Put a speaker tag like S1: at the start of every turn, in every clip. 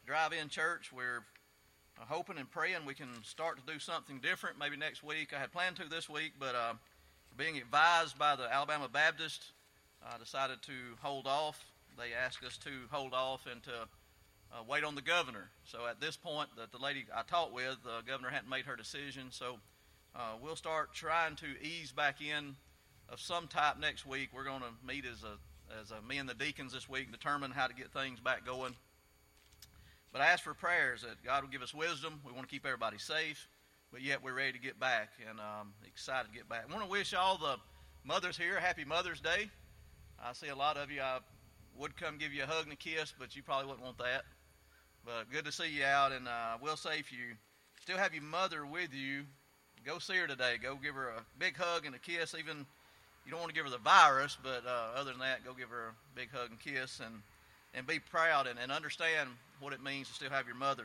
S1: drive-in church. We're hoping and praying we can start to do something different maybe next week. I had planned to this week, but being advised by the Alabama Baptist, I decided to hold off. They asked us to hold off and to wait on the governor. So at this point, the lady I talked with, the governor hadn't made her decision. So we'll start trying to ease back in of some type next week. We're going to meet as me and the deacons this week and determine how to get things back going. But I ask for prayers that God will give us wisdom. We want to keep everybody safe, but yet we're ready to get back and excited to get back. I want to wish all the mothers here Happy Mother's Day. I see a lot of you. I would come give you a hug and a kiss, but you probably wouldn't want that. But good to see you out, and I will say if you still have your mother with you, go see her today. Go give her a big hug and a kiss. Even you don't want to give her the virus, but other than that, go give her a big hug and kiss and be proud and understand what it means to still have your mother.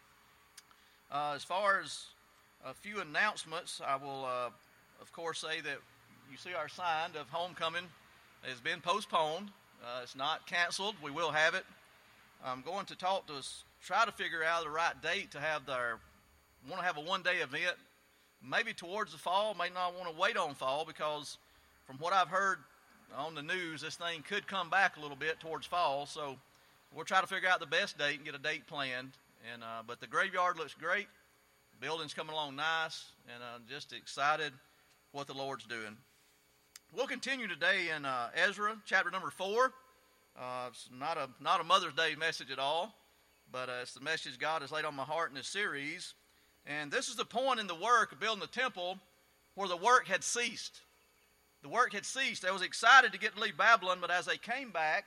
S1: As far as a few announcements, I will, of course, say that you see our sign of homecoming has been postponed. It's not canceled. We will have it. I'm going to talk to us, try to figure out the right date to have want to have a one-day event, maybe towards the fall. May not want to wait on fall because from what I've heard on the news, this thing could come back a little bit towards fall. So we'll try to figure out the best date and get a date planned. And but the graveyard looks great. The building's coming along nice, and I'm just excited what the Lord's doing. We'll continue today in Ezra, chapter number 4. It's not a Mother's Day message at all, but it's the message God has laid on my heart in this series. And this is the point in the work of building the temple where the work had ceased. The work had ceased. They was excited to get to leave Babylon, but as they came back,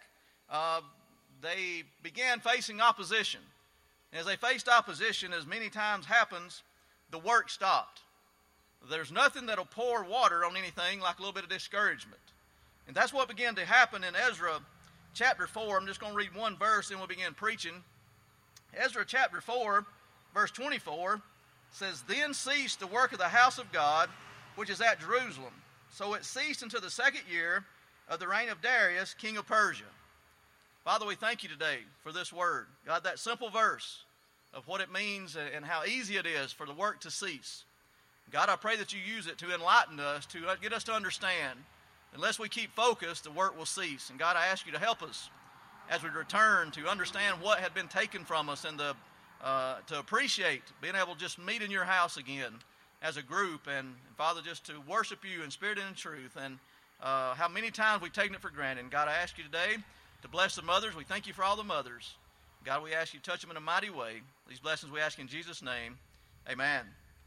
S1: they began facing opposition. And as they faced opposition, as many times happens, the work stopped. There's nothing that'll pour water on anything like a little bit of discouragement. And that's what began to happen in Ezra chapter 4. I'm just going to read one verse, and we'll begin preaching. Ezra chapter 4, verse 24 says, "Then ceased the work of the house of God, which is at Jerusalem. So it ceased until the 2nd year of the reign of Darius, king of Persia." Father, we thank you today for this word. God, that simple verse of what it means and how easy it is for the work to cease. God, I pray that you use it to enlighten us, to get us to understand. Unless we keep focused, the work will cease. And God, I ask you to help us as we return to understand what had been taken from us and to appreciate being able to just meet in your house again as a group. And Father, just to worship you in spirit and in truth. And how many times we've taken it for granted. And God, I ask you today to bless the mothers. We thank you for all the mothers. God, we ask you to touch them in a mighty way. These blessings we ask in Jesus' name. Amen.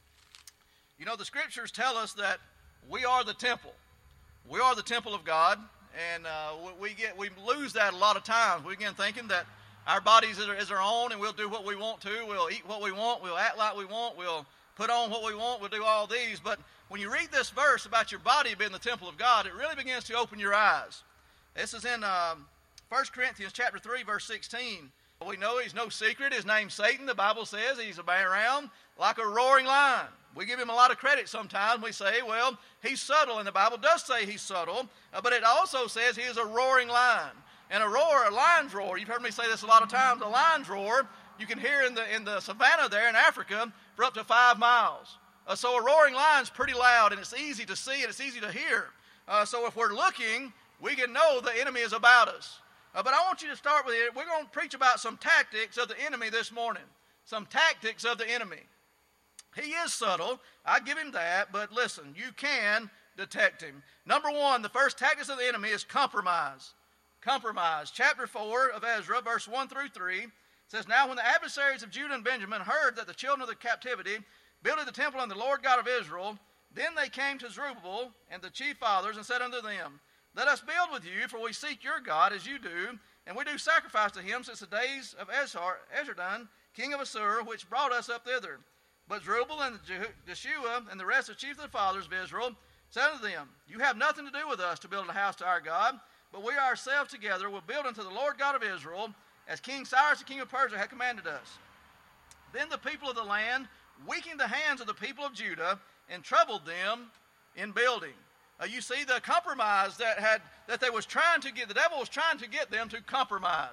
S1: You know, the scriptures tell us that we are the temple. We are the temple of God, and we lose that a lot of times. We begin thinking that our bodies is our own, and we'll do what we want to. We'll eat what we want. We'll act like we want. We'll put on what we want. We'll do all these. But when you read this verse about your body being the temple of God, it really begins to open your eyes. This is in 1 Corinthians chapter 3, verse 16. We know he's no secret. His name's Satan. The Bible says he's around like a roaring lion. We give him a lot of credit sometimes. We say, well, he's subtle, and the Bible does say he's subtle, but it also says he is a roaring lion. And a lion's roar, you've heard me say this a lot of times, a lion's roar, you can hear in the savannah there in Africa for up to 5 miles. So a roaring lion's pretty loud, and it's easy to see, and it's easy to hear. So if we're looking, we can know the enemy is about us. But I want you to start with it. We're going to preach about some tactics of the enemy this morning. Some tactics of the enemy. He is subtle. I give him that. But listen, you can detect him. Number one, the first tactics of the enemy is compromise. Compromise. Chapter 4 of Ezra, verse 1 through 3, says, "Now when the adversaries of Judah and Benjamin heard that the children of the captivity builded the temple unto the Lord God of Israel, then they came to Zerubbabel and the chief fathers and said unto them, Let us build with you, for we seek your God as you do, and we do sacrifice to him since the days of Esarhaddon, king of Assur, which brought us up thither. But Zerubbabel and Jeshua and the rest of the chiefs of the fathers of Israel said unto them, You have nothing to do with us to build a house to our God, but we ourselves together will build unto the Lord God of Israel, as King Cyrus the king of Persia had commanded us. Then the people of the land weakened the hands of the people of Judah and troubled them in building." You see the compromise that they was trying to get. The devil was trying to get them to compromise.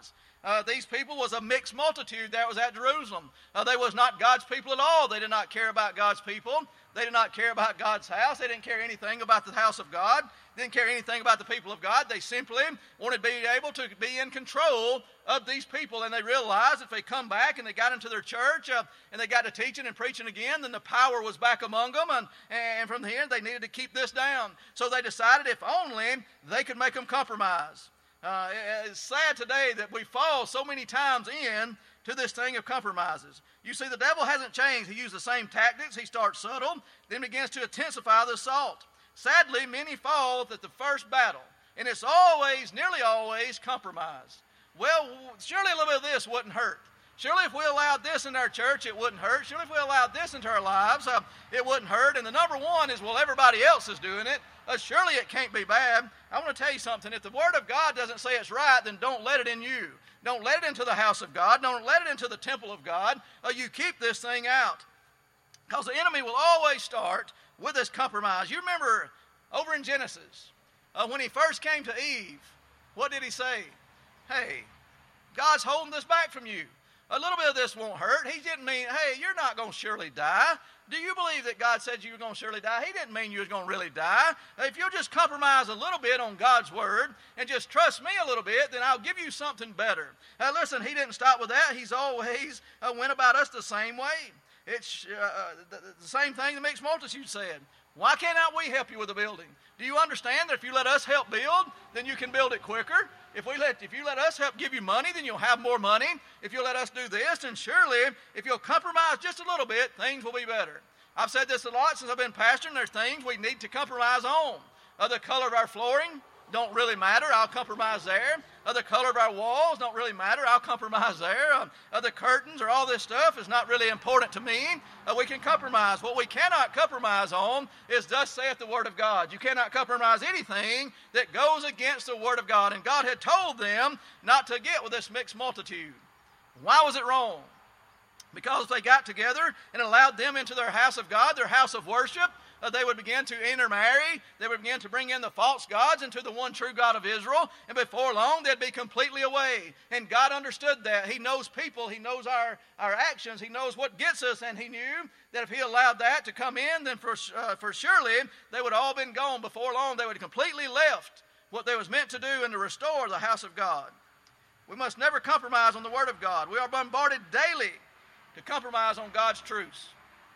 S1: These people was a mixed multitude that was at Jerusalem. They was not God's people at all. They did not care about God's people. They did not care about God's house. They didn't care anything about the house of God. They didn't care anything about the people of God. They simply wanted to be able to be in control of these people. And they realized if they come back and they got into their church and they got to teaching and preaching again, then the power was back among them. And from here, they needed to keep this down. So they decided if only they could make them compromise. It's sad today that we fall so many times in to this thing of compromises. You see, the devil hasn't changed. He used the same tactics. He starts subtle, then begins to intensify the assault. Sadly, many fall at the first battle, and it's nearly always, compromise. Well, surely a little bit of this wouldn't hurt. Surely if we allowed this in our church, it wouldn't hurt. Surely if we allowed this into our lives, it wouldn't hurt. And the number one is, well, everybody else is doing it. Surely it can't be bad. I want to tell you something. If the Word of God doesn't say it's right, then don't let it in you. Don't let it into the house of God. Don't let it into the temple of God. You keep this thing out. Because the enemy will always start with this compromise. You remember over in Genesis, when he first came to Eve, what did he say? Hey, God's holding this back from you. A little bit of this won't hurt. He didn't mean, hey, you're not going to surely die. Do you believe that God said you were going to surely die? He didn't mean you was going to really die. If you'll just compromise a little bit on God's word and just trust me a little bit, then I'll give you something better. Listen, he didn't stop with that. He's always went about us the same way. It's the same thing the mixed multitude said. Why cannot we help you with the building? Do you understand that if you let us help build, then you can build it quicker? If you let us help give you money, then you'll have more money. If you'll let us do this, then surely, if you'll compromise just a little bit, things will be better. I've said this a lot since I've been pastoring. There's things we need to compromise on. The color of our flooring don't really matter. I'll compromise there. The color of our walls don't really matter. I'll compromise there. The curtains or all this stuff is not really important to me. We can compromise. What we cannot compromise on is thus saith the Word of God. You cannot compromise anything that goes against the Word of God. And God had told them not to get with this mixed multitude. Why was it wrong? Because if they got together and allowed them into their house of God, their house of worship, they would begin to intermarry. They would begin to bring in the false gods into the one true God of Israel. And before long, they'd be completely away. And God understood that. He knows people. He knows our actions. He knows what gets us. And He knew that if He allowed that to come in, then for surely they would all been gone. Before long, they would have completely left what they was meant to do and to restore the house of God. We must never compromise on the Word of God. We are bombarded daily to compromise on God's truths.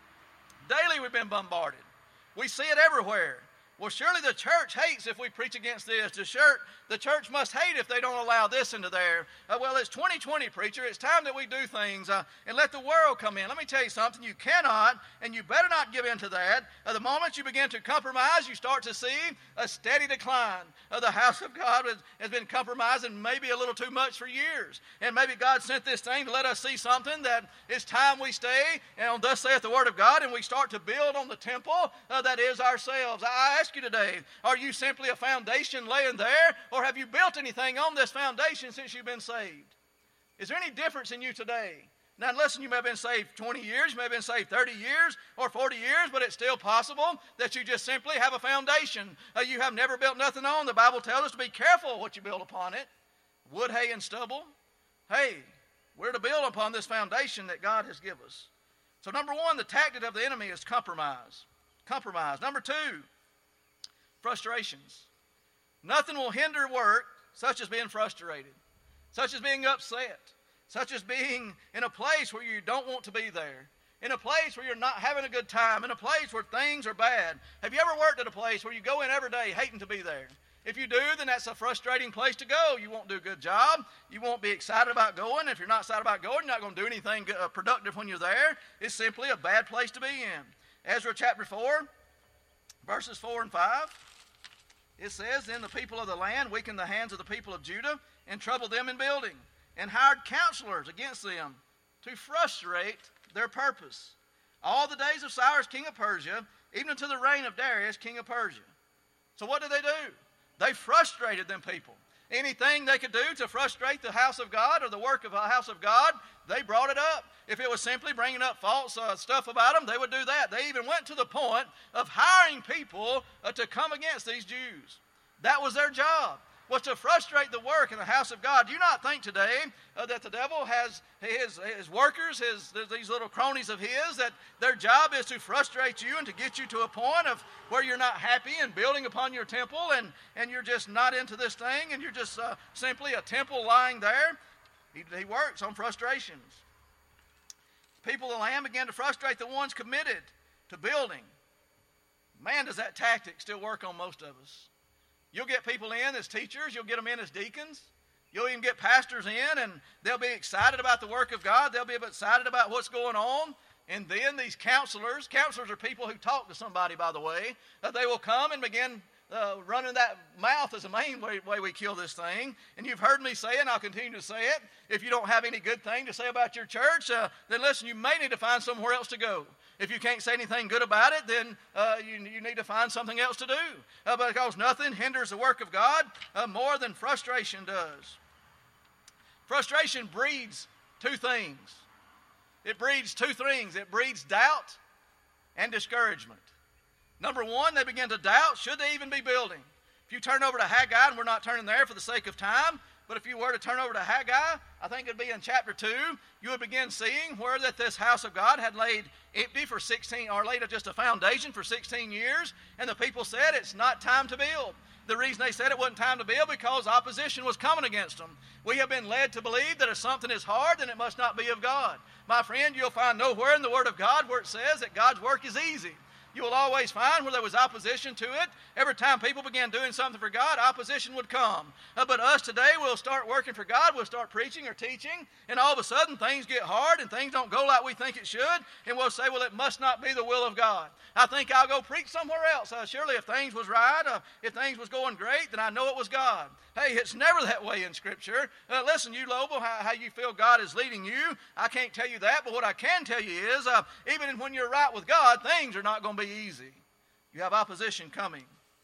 S1: Daily we've been bombarded. We see it everywhere. Well, surely the church hates if we preach against this. The church must hate if they don't allow this into there. Well, it's 2020, preacher. It's time that we do things and let the world come in. Let me tell you something. You cannot, and you better not give in to that. The moment you begin to compromise, you start to see a steady decline. The house of God has been compromising maybe a little too much for years. And maybe God sent this thing to let us see something that it's time we stay, and thus saith the Word of God, and we start to build on the temple that is ourselves. I ask you today, are you simply a foundation laying there, or have you built anything on this foundation since you've been saved? Is there any difference in you today? Now, listen, you may have been saved 20 years, you may have been saved 30 years or 40 years, but it's still possible that you just simply have a foundation. You have never built nothing on. The Bible tells us to be careful what you build upon it. Wood, hay, and stubble. Hey, we're to build upon this foundation that God has given us. So number one, the tactic of the enemy is compromise. Compromise. Number two, frustrations. Nothing will hinder work such as being frustrated, such as being upset, such as being in a place where you don't want to be there, in a place where you're not having a good time, in a place where things are bad. Have you ever worked at a place where you go in every day hating to be there? If you do, then that's a frustrating place to go. You won't do a good job. You won't be excited about going. If you're not excited about going, you're not going to do anything productive when you're there. It's simply a bad place to be in. Ezra chapter 4, verses 4 and 5. It says, Then the people of the land weakened the hands of the people of Judah and troubled them in building, and hired counselors against them to frustrate their purpose. All the days of Cyrus king of Persia, even unto the reign of Darius king of Persia. So what did they do? They frustrated them people. Anything they could do to frustrate the house of God or the work of the house of God, they brought it up. If it was simply bringing up false stuff about them, they would do that. They even went to the point of hiring people to come against these Jews. That was their job. was to frustrate the work in the house of God. Do you not think today that the devil has his workers, these little cronies of his, that their job is to frustrate you and to get you to a point of where you're not happy and building upon your temple and you're just not into this thing and you're just simply a temple lying there? He works on frustrations. The people of the land began to frustrate the ones committed to building. Man, does that tactic still work on most of us. You'll get people in as teachers. You'll get them in as deacons. You'll even get pastors in, and they'll be excited about the work of God. They'll be excited about what's going on. And then these counselors are people who talk to somebody, by the way, they will come and begin running that mouth is the main way we kill this thing. And you've heard me say it, and I'll continue to say it. If you don't have any good thing to say about your church, then listen, you may need to find somewhere else to go. If you can't say anything good about it, then you need to find something else to do. Because nothing hinders the work of God more than frustration does. Frustration breeds two things. It breeds two things. It breeds doubt and discouragement. Number one, they begin to doubt, should they even be building? If you turn over to Haggai, and we're not turning there for the sake of time, but if you were to turn over to Haggai, I think it would be in chapter 2, you would begin seeing where that this house of God had laid empty for 16, or laid just a foundation for 16 years, and the people said it's not time to build. The reason they said it wasn't time to build because opposition was coming against them. We have been led to believe that if something is hard, then it must not be of God. My friend, you'll find nowhere in the Word of God where it says that God's work is easy. You will always find where there was opposition to it. Every time people began doing something for God, opposition would come. But us today, we'll start working for God, we'll start preaching or teaching, and all of a sudden things get hard and things don't go like we think it should, and we'll say, well, it must not be the will of God. I think I'll go preach somewhere else. Surely if things was right, if things was going great, then I know it was God. Hey, it's never that way in Scripture. Listen, you Lobo, how you feel God is leading you, I can't tell you that, but what I can tell you is, even when you're right with God, things are not going to be easy. You have opposition coming.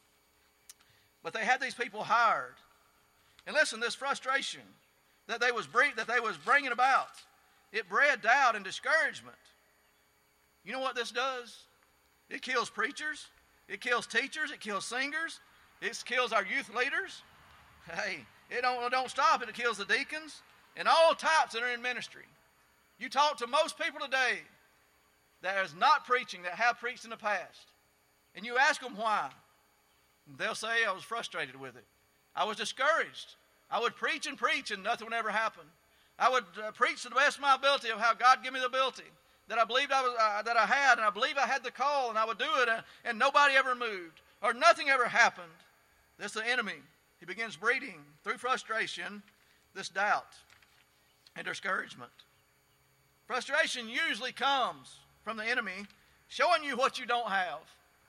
S1: But they had these people hired. And listen, this frustration that they was bringing about, it bred doubt and discouragement. You know what this does? It kills preachers. It kills teachers. It kills singers. It kills our youth leaders. Hey, it don't stop. It kills the deacons and all types that are in ministry. You talk to most people today that is not preaching, that have preached in the past, and you ask them why, they'll say, I was frustrated with it. I was discouraged. I would preach and nothing would ever happen. I would preach to the best of my ability of how God gave me the ability that I believed that I had, and I believe I had the call, and I would do it, and nobody ever moved, or nothing ever happened. That's the enemy. He begins breeding, through frustration, this doubt and discouragement. Frustration usually comes from the enemy showing you what you don't have.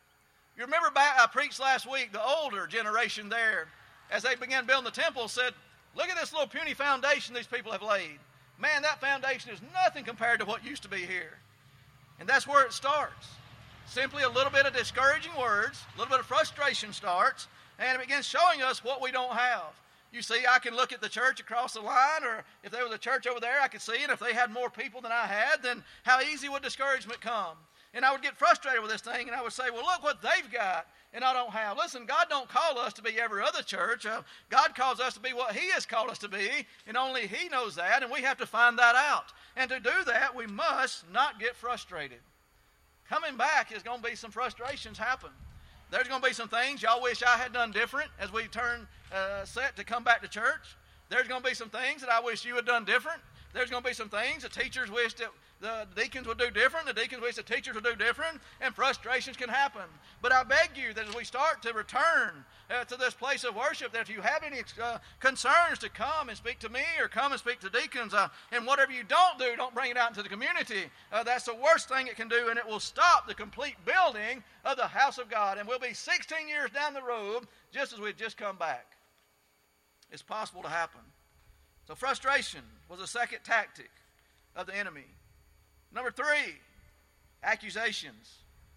S1: You remember back, I preached last week, the older generation there, as they began building the temple, said, look at this little puny foundation these people have laid. Man, that foundation is nothing compared to what used to be here. And that's where it starts. Simply a little bit of discouraging words, a little bit of frustration starts, and it begins showing us what we don't have. You see, I can look at the church across the line, or if there was a church over there, I could see, and if they had more people than I had, then how easy would discouragement come? And I would get frustrated with this thing, and I would say, well, look what they've got, and I don't have. Listen, God don't call us to be every other church. God calls us to be what He has called us to be, and only He knows that, and we have to find that out. And to do that, we must not get frustrated. Coming back is going to be some frustrations happen. There's going to be some things y'all wish I had done different as we turn set to come back to church. There's going to be some things that I wish you had done different. There's going to be some things the teachers wish that the deacons would do different. The deacons wish the teachers would do different. And frustrations can happen. But I beg you that as we start to return to this place of worship, that if you have any concerns, to come and speak to me or come and speak to deacons. And whatever you don't do, don't bring it out into the community. That's the worst thing it can do, and it will stop the complete building of the house of God. And we'll be 16 years down the road just as we've just come back. It's possible to happen. So frustration was a second tactic of the enemy. Number 3, accusations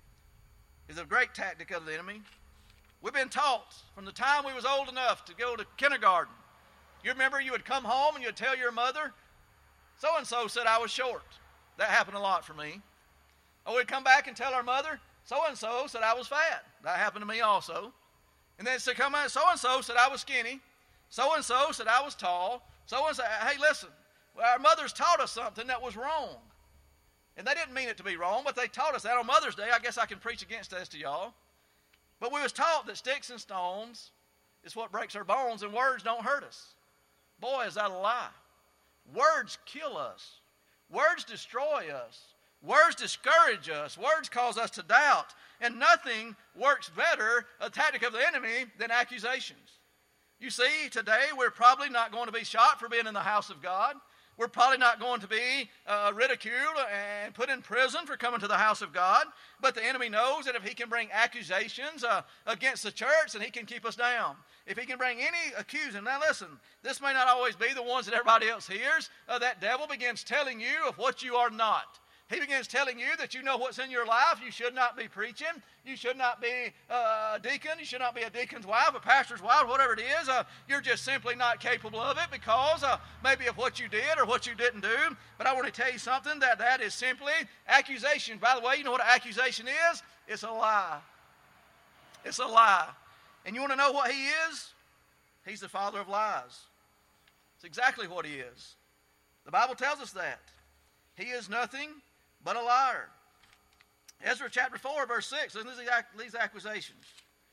S1: is a great tactic of the enemy. We've been taught from the time we was old enough to go to kindergarten. You remember you would come home and you'd tell your mother, so-and-so said I was short. That happened a lot for me. Or we'd come back and tell our mother, so-and-so said I was fat. That happened to me also. And then it'd come out, so-and-so said I was skinny. So-and-so said I was tall. So-and-so, hey, listen, our mothers taught us something that was wrong. And they didn't mean it to be wrong, but they taught us that on Mother's Day. I guess I can preach against this to y'all. But we was taught that sticks and stones is what breaks our bones, and words don't hurt us. Boy, is that a lie. Words kill us. Words destroy us. Words discourage us. Words cause us to doubt. And nothing works better, a tactic of the enemy, than accusations. You see, today we're probably not going to be shot for being in the house of God. We're probably not going to be ridiculed and put in prison for coming to the house of God. But the enemy knows that if he can bring accusations against the church, then he can keep us down. If he can bring any accusing, now listen, this may not always be the ones that everybody else hears. That devil begins telling you of what you are not. He begins telling you that you know what's in your life. You should not be preaching. You should not be a deacon. You should not be a deacon's wife, a pastor's wife, whatever it is. You're just simply not capable of it because maybe of what you did or what you didn't do. But I want to tell you something, that is simply accusation. By the way, you know what an accusation is? It's a lie. It's a lie. And you want to know what he is? He's the father of lies. It's exactly what he is. The Bible tells us that. He is nothing but a liar. Ezra chapter 4, verse 6, listen to these accusations.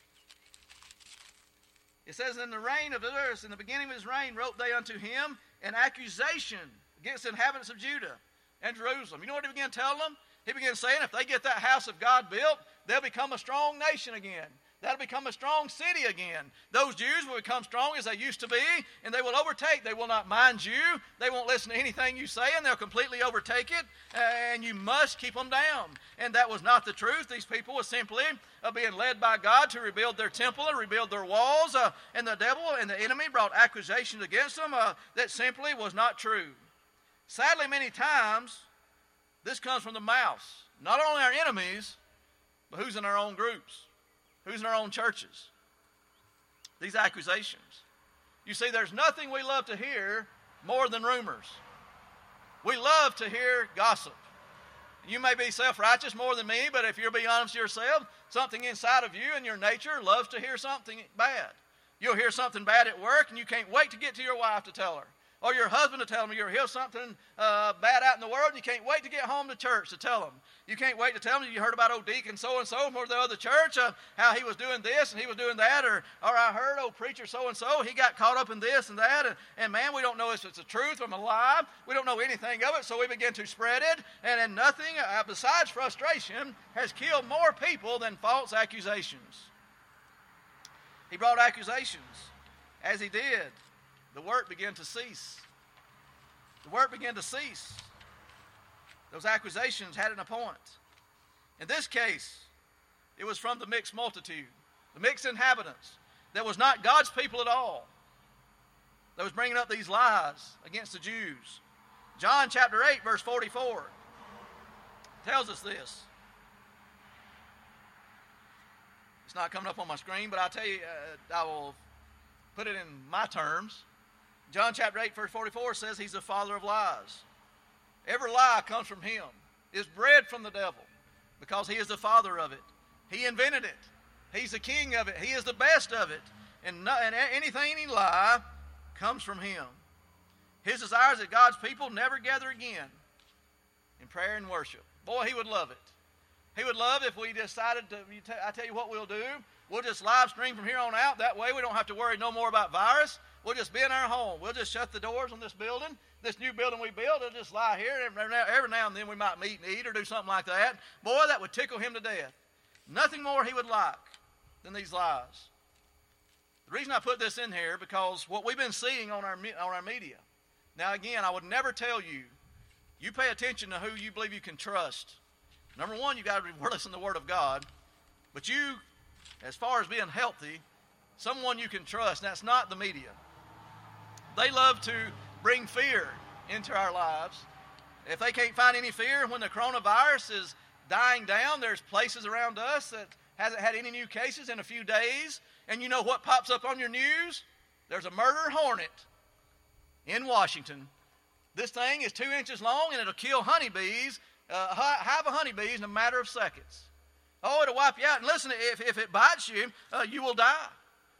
S1: It says, in the reign of Darius, in the beginning of his reign, wrote they unto him an accusation against the inhabitants of Judah and Jerusalem. You know what he began telling them? He began saying, if they get that house of God built, they'll become a strong nation again. That'll become a strong city again. Those Jews will become strong as they used to be, and they will overtake. They will not mind you. They won't listen to anything you say, and they'll completely overtake it, and you must keep them down. And that was not the truth. These people were simply being led by God to rebuild their temple and rebuild their walls, and the devil and the enemy brought accusations against them that simply was not true. Sadly, many times, this comes from the mouths, not only our enemies, but who's in our own groups. Who's in our own churches? These accusations. You see, there's nothing we love to hear more than rumors. We love to hear gossip. You may be self-righteous more than me, but if you're being honest with yourself, something inside of you and your nature loves to hear something bad. You'll hear something bad at work, and you can't wait to get to your wife to tell her. Or your husband to tell them you'll hear something bad out in the world, and you can't wait to get home to church to tell them. You can't wait to tell them you heard about old deacon so-and-so from the other church, how he was doing this and he was doing that, or I heard old preacher so-and-so, he got caught up in this and that, and man, we don't know if it's the truth or a lie. We don't know anything of it, so we begin to spread it, and then nothing besides frustration has killed more people than false accusations. He brought accusations. As he did, the work began to cease. The work began to cease. Those accusations had an point. In this case, it was from the mixed multitude, the mixed inhabitants. That was not God's people at all. That was bringing up these lies against the Jews. John chapter 8, verse 44 tells us this. It's not coming up on my screen, but I'll tell you, I will put it in my terms. John chapter 8, verse 44 says he's the father of lies. Every lie comes from him, is bred from the devil, because he is the father of it. He invented it. He's the king of it. He is the best of it. And any lie comes from him. His desire is that God's people never gather again in prayer and worship. Boy, he would love it. He would love if we decided to, I tell you what we'll do. We'll just live stream from here on out. That way we don't have to worry no more about virus. We'll just be in our home. We'll just shut the doors on this building. This new building we built, it'll just lie here. Every now and then we might meet and eat or do something like that. Boy, that would tickle him to death. Nothing more he would like than these lies. The reason I put this in here, because what we've been seeing on our media. Now again, I would never tell you, you pay attention to who you believe you can trust. Number one, you've got to listen to the Word of God. But you, as far as being healthy, someone you can trust, and that's not the media. They love to bring fear into our lives. If they can't find any fear when the coronavirus is dying down, there's places around us that hasn't had any new cases in a few days. And you know what pops up on your news? There's a murder hornet in Washington. This thing is 2 inches long, and it'll kill honeybees, hive of honeybees in a matter of seconds. Oh, it'll wipe you out. And listen, if it bites you, you will die.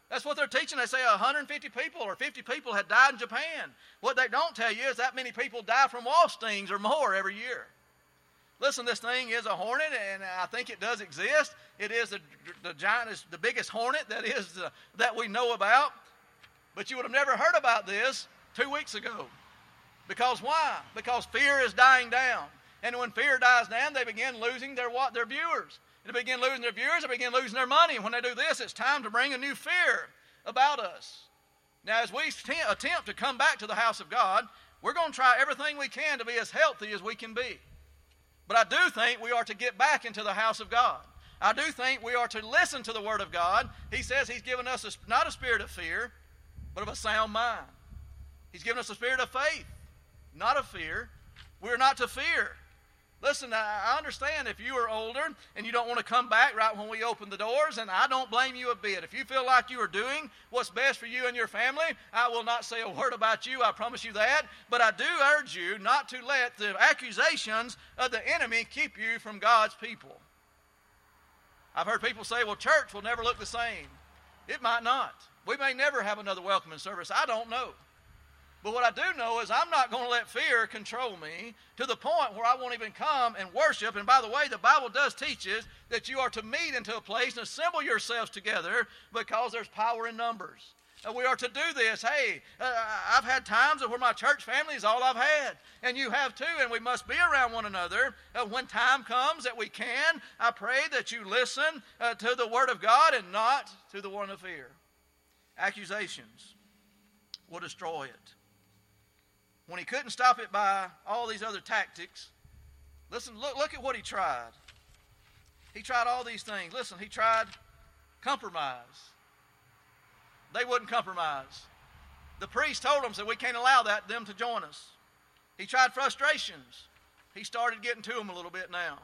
S1: That's what they're teaching. They say 150 people or 50 people had died in Japan. What they don't tell you is that many people die from wasp stings or more every year. Listen, this thing is a hornet, and I think it does exist. It is the giant, the biggest hornet that we know about. But you would have never heard about this 2 weeks ago. Because why? Because fear is dying down. And when fear dies down, they begin losing their viewers. They begin losing their viewers, they begin losing their money. And when they do this, it's time to bring a new fear about us. Now, as we attempt to come back to the house of God, we're going to try everything we can to be as healthy as we can be. But I do think we are to get back into the house of God. I do think we are to listen to the Word of God. He says He's given us not a spirit of fear, but of a sound mind. He's given us a spirit of faith, not of fear. We're not to fear. Listen, I understand if you are older and you don't want to come back right when we open the doors, and I don't blame you a bit. If you feel like you are doing what's best for you and your family, I will not say a word about you, I promise you that. But I do urge you not to let the accusations of the enemy keep you from God's people. I've heard people say, well, church will never look the same. It might not. We may never have another welcoming service. I don't know. But what I do know is I'm not going to let fear control me to the point where I won't even come and worship. And by the way, the Bible does teach us that you are to meet into a place and assemble yourselves together because there's power in numbers. And we are to do this. Hey, I've had times where my church family is all I've had. And you have too, and we must be around one another. When time comes that we can, I pray that you listen to the Word of God and not to the one of fear. Accusations will destroy it. When he couldn't stop it by all these other tactics, listen, look at what he tried. He tried all these things. Listen, he tried compromise. They wouldn't compromise. The priest told them, said, we can't allow them to join us. He tried frustrations. He started getting to them a little bit now.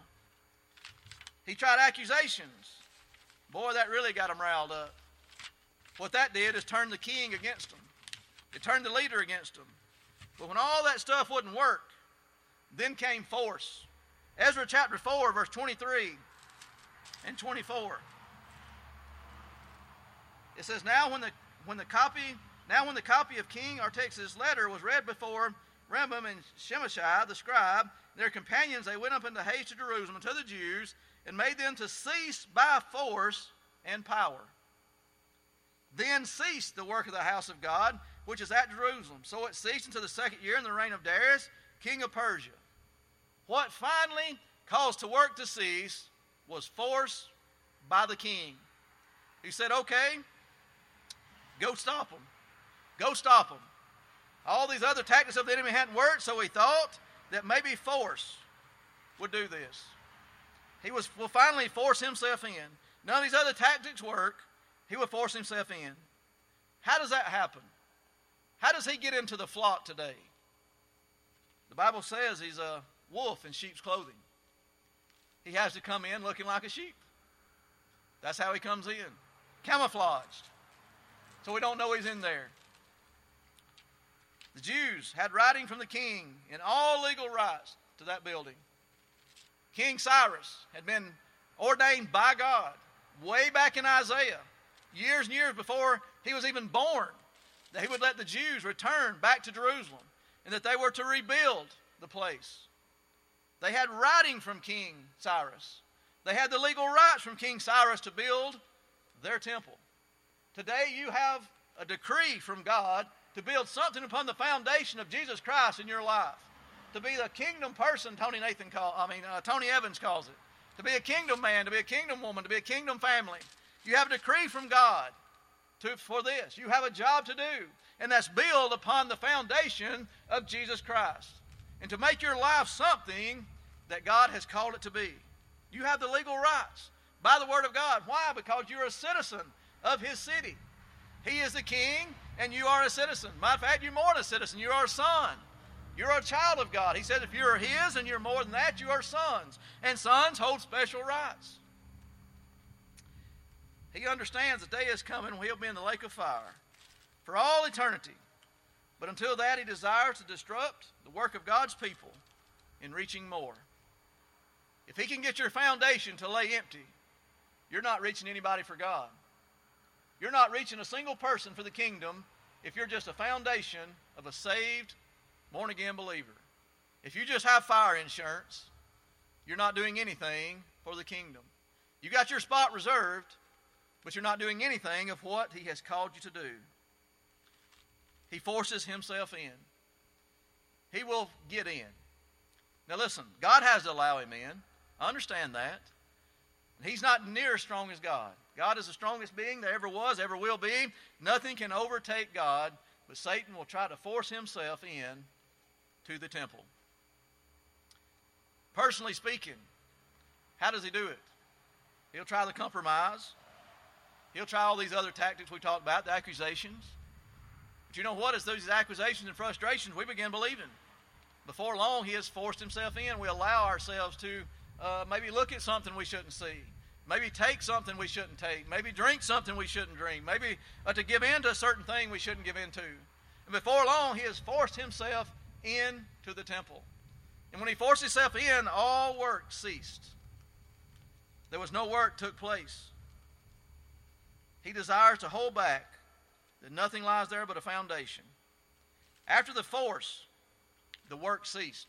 S1: He tried accusations. Boy, that really got them riled up. What that did is turn the king against them. It turned the leader against them. But when all that stuff wouldn't work, then came force. Ezra chapter 4, verse 23 and 24. It says, Now when the copy of King Artaxerxes' letter was read before Rehum and Shimshai the scribe, their companions, they went up into haste to Jerusalem to the Jews and made them to cease by force and power. Then ceased the work of the house of God, which is at Jerusalem. So it ceased until the second year in the reign of Darius, king of Persia. What finally caused the work to cease was force by the king. He said, okay, go stop them. Go stop them. All these other tactics of the enemy hadn't worked, so he thought that maybe force would do this. He will finally force himself in. None of these other tactics work. He will force himself in. How does that happen? How does he get into the flock today? The Bible says he's a wolf in sheep's clothing. He has to come in looking like a sheep. That's how he comes in. Camouflaged. So we don't know he's in there. The Jews had writing from the king in all legal rights to that building. King Cyrus had been ordained by God way back in Isaiah, years and years before he was even born, that he would let the Jews return back to Jerusalem and that they were to rebuild the place. They had writing from King Cyrus. They had the legal rights from King Cyrus to build their temple. Today you have a decree from God to build something upon the foundation of Jesus Christ in your life. To be the kingdom person, Tony Evans calls it. To be a kingdom man, to be a kingdom woman, to be a kingdom family. You have a decree from God for this. You have a job to do, and that's build upon the foundation of Jesus Christ. And to make your life something that God has called it to be. You have the legal rights by the Word of God. Why? Because you're a citizen of His city. He is the king, and you are a citizen. Matter of fact, you're more than a citizen. You are a son. You're a child of God. He said if you're His and you're more than that, you are sons. And sons hold special rights. He understands the day is coming when He'll be in the lake of fire for all eternity. But until that, He desires to disrupt the work of God's people in reaching more. If He can get your foundation to lay empty, you're not reaching anybody for God. You're not reaching a single person for the kingdom if you're just a foundation of a saved, born-again believer. If you just have fire insurance, you're not doing anything for the kingdom. You got your spot reserved, but you're not doing anything of what he has called you to do. He forces himself in. He will get in. Now listen, God has to allow him in. I understand that. He's not near as strong as God. God is the strongest being there ever was, ever will be. Nothing can overtake God, but Satan will try to force himself in to the temple. Personally speaking, how does he do it? He'll try the compromise. He'll try all these other tactics we talked about, the accusations. But you know what? It's those accusations and frustrations we begin believing. Before long, he has forced himself in. We allow ourselves to maybe look at something we shouldn't see. Maybe take something we shouldn't take. Maybe drink something we shouldn't drink. Maybe to give in to a certain thing we shouldn't give in to. And before long, he has forced himself into the temple. And when he forced himself in, all work ceased. There was no work took place. He desires to hold back, that nothing lies there but a foundation. After the force, the work ceased.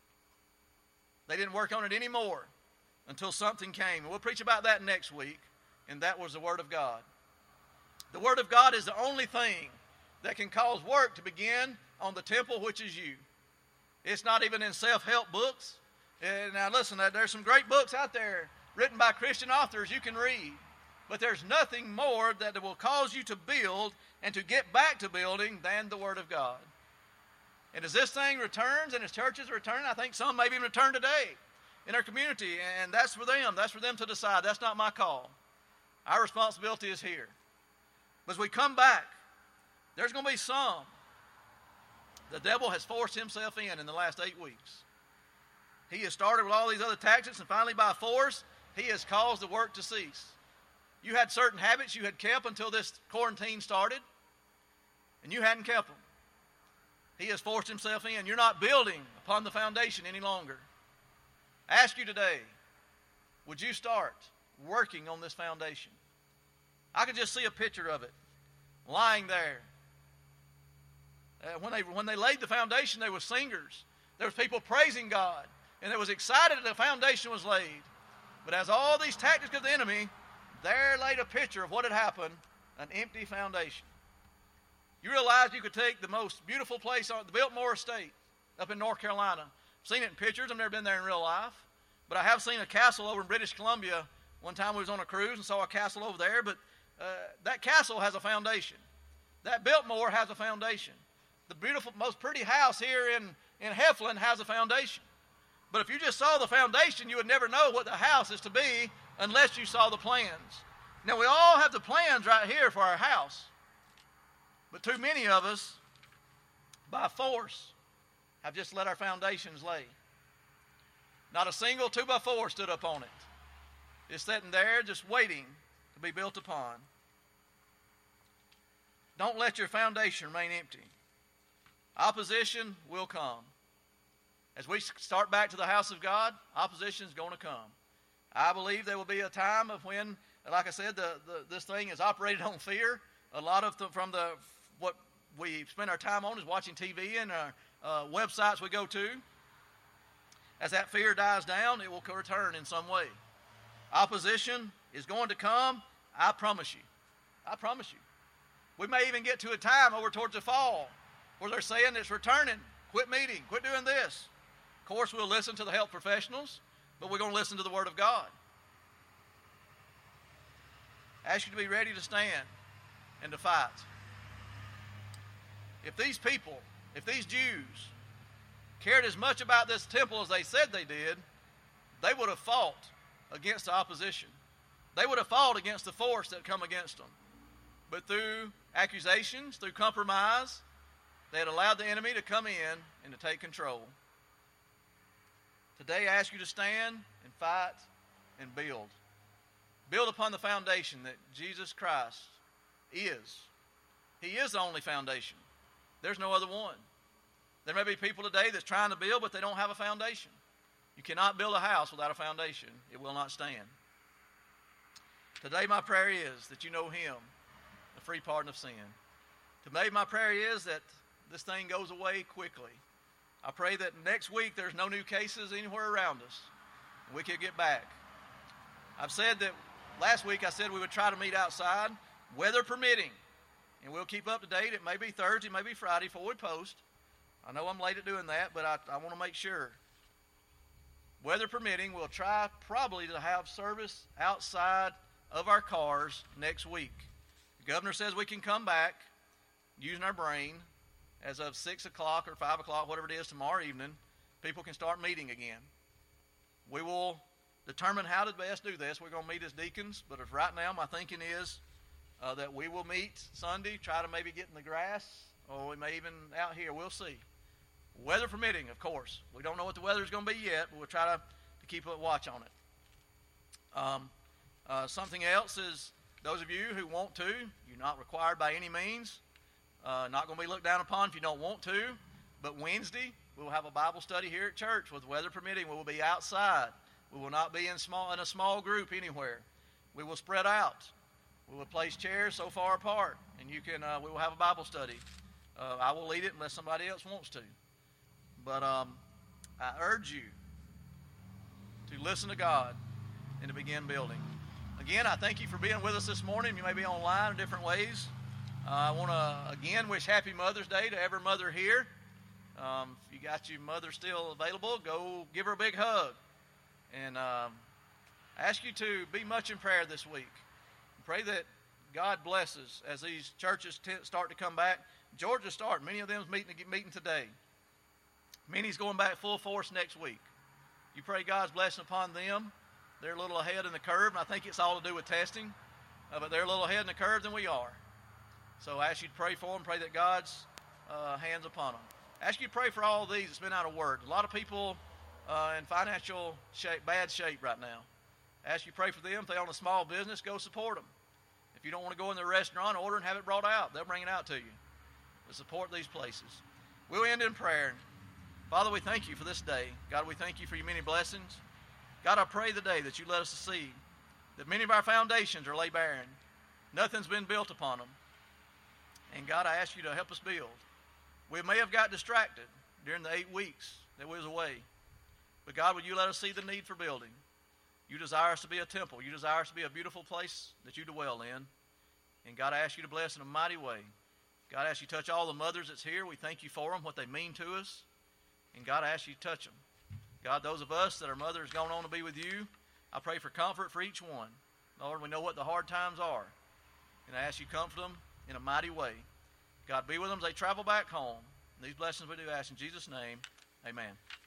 S1: They didn't work on it anymore until something came. And we'll preach about that next week, and that was the Word of God. The Word of God is the only thing that can cause work to begin on the temple, which is you. It's not even in self-help books. Now listen, there's some great books out there written by Christian authors you can read. But there's nothing more that will cause you to build and to get back to building than the Word of God. And as this thing returns and as churches return, I think some may even return today in our community, and that's for them. That's for them to decide. That's not my call. Our responsibility is here. But as we come back, there's going to be some. The devil has forced himself in the last 8 weeks. He has started with all these other tactics, and finally by force, he has caused the work to cease. You had certain habits you had kept until this quarantine started, and you hadn't kept them. He has forced himself in. You're not building upon the foundation any longer. I ask you today, would you start working on this foundation? I could just see a picture of it lying there. When they laid the foundation, there were singers. There was people praising God. And they was excited that the foundation was laid. But as all these tactics of the enemy, there laid a picture of what had happened, an empty foundation. You realize you could take the most beautiful place on the Biltmore Estate up in North Carolina. I've seen it in pictures. I've never been there in real life. But I have seen a castle over in British Columbia. One time we was on a cruise and saw a castle over there. But that castle has a foundation. That Biltmore has a foundation. The beautiful, most pretty house here in Heflin has a foundation. But if you just saw the foundation, you would never know what the house is to be unless you saw the plans. Now, we all have the plans right here for our house. But too many of us, by force, have just let our foundations lay. Not a single 2x4 stood up on it. It's sitting there just waiting to be built upon. Don't let your foundation remain empty. Opposition will come. As we start back to the house of God, opposition is going to come. I believe there will be a time of when, like I said, this thing is operated on fear. A lot of what we spend our time on is watching TV and our websites we go to. As that fear dies down, it will return in some way. Opposition is going to come. I promise you. I promise you. We may even get to a time over towards the fall where they're saying it's returning. Quit meeting. Quit doing this. Of course, we'll listen to the health professionals, but we're going to listen to the Word of God. I ask you to be ready to stand and to fight. If these people, if these Jews cared as much about this temple as they said they did, they would have fought against the opposition. They would have fought against the force that come against them. But through accusations, through compromise, they had allowed the enemy to come in and to take control. Today I ask you to stand and fight and build. Build upon the foundation that Jesus Christ is. He is the only foundation. There's no other one. There may be people today that's trying to build, but they don't have a foundation. You cannot build a house without a foundation. It will not stand. Today my prayer is that you know Him the free pardon of sin. Today my prayer is that this thing goes away quickly. I pray that next week there's no new cases anywhere around us, and we can get back. I've said that last week I said we would try to meet outside, weather permitting, and we'll keep up to date. It may be Thursday, it may be Friday before we post. I know I'm late at doing that, but I want to make sure. Weather permitting, we'll try probably to have service outside of our cars next week. The governor says we can come back using our brain as of 6 o'clock or 5 o'clock, whatever it is, tomorrow evening. People can start meeting again. We will determine how to best do this. We're going to meet as deacons, but if right now my thinking is that we will meet Sunday, try to maybe get in the grass, or we may even out here. We'll see. Weather permitting, of course. We don't know what the weather is going to be yet, but we'll try to keep a watch on it. Something else is, those of you who want to, you're not required by any means. Not going to be looked down upon if you don't want to. But Wednesday, we will have a Bible study here at church with weather permitting. We will be outside. We will not be in a small group anywhere. We will spread out. We will place chairs so far apart, and we will have a Bible study. I will lead it unless somebody else wants to. But I urge you to listen to God and to begin building. Again, I thank you for being with us this morning. You may be online in different ways. I want to, again, wish Happy Mother's Day to every mother here. If you got your mother still available, go give her a big hug. And ask you to be much in prayer this week. Pray that God blesses as these churches start to come back. Georgia's starting. Many of them meeting today. Many's going back full force next week. You pray God's blessing upon them. They're a little ahead in the curve, and I think it's all to do with testing. But they're a little ahead in the curve than we are. So I ask you to pray for them. Pray that God's hands upon them. I ask you to pray for all of these that's been out of work. A lot of people in financial bad shape right now. I ask you to pray for them. If they own a small business, go support them. If you don't want to go in the restaurant, order and have it brought out. They'll bring it out to you. To support these places. We'll end in prayer. Father, we thank you for this day. God, we thank you for your many blessings. God, I pray today that you let us see that many of our foundations are laid barren. Nothing's been built upon them. And God, I ask you to help us build. We may have got distracted during the 8 weeks that we was away. But God, would you let us see the need for building? You desire us to be a temple. You desire us to be a beautiful place that you dwell in. And God, I ask you to bless in a mighty way. God, I ask you to touch all the mothers that's here. We thank you for them, what they mean to us. And God, I ask you to touch them. God, those of us that our mothers gone on to be with you, I pray for comfort for each one. Lord, we know what the hard times are. And I ask you to comfort them in a mighty way. God, be with them as they travel back home. And these blessings we do ask in Jesus' name. Amen.